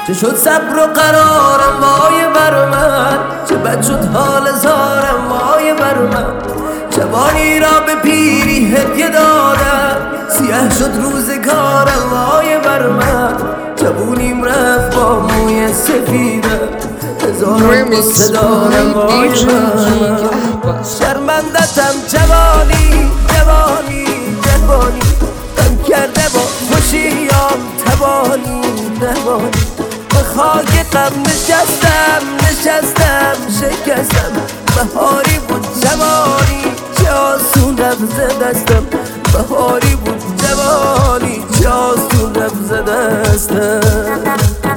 چه شد صبر و قرارم وای بر من، چه بد شد حال زارم وای بر من. جوانی را به پیری هدیه دادم، سیاه شد روزگارم وای بر من. جوونیم رفت با موی سفیدم، هزار قصه دارم وای بر من. شرمندتم جوانی جوانی جوانی، غم کرده با خوشیام تبانی نبانی. به خاک غم نشستم نشستم شکستم، بهاری بود جوانی چه آسون رفت ز دستم. بهاری بود جوانی چه آسون رفت ز دستم.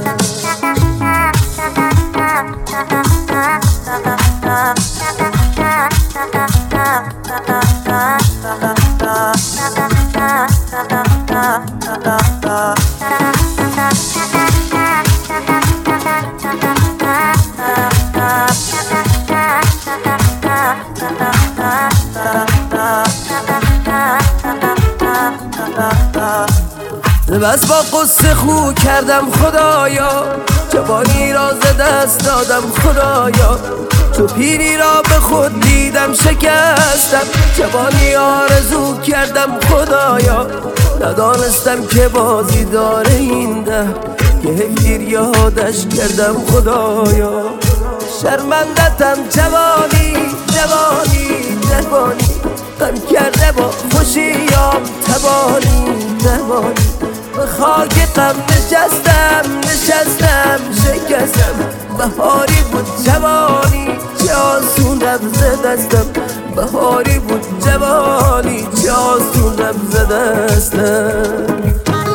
بس با قصه خو کردم خدایا، جوانی را ز دست دادم خدایا. چو پیری را به خود دیدم شکستم، جوانی آرزو کردم خدایا. ندانستم که بازی داره این ده، که دیر یادش کردم خدایا. شرمندتم جوانی جوانی جوانی، غم کرده با خوشیام تبانی نبانی. به خاک غم نشستم نشستم شکستم، بهاری بود جوانی چه آسون رفت ز دستم. بهاری بود جوانی چه آسون رفت ز دستم.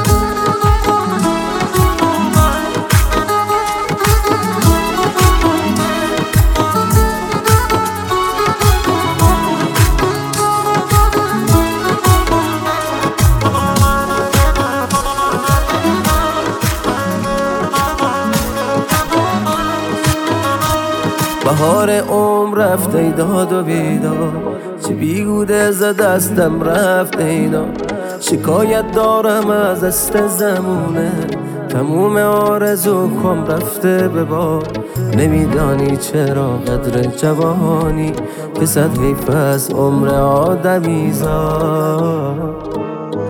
بهار عمر رفت ای داد و بیدار، چه بیهوده ز دستم رفت اینا. شکایت دارم از است زمونه، تموم آرزوکم رفته به باد. نمیدانی چرا قدر جوانی، که صد حیف از عمر آدمیزاد.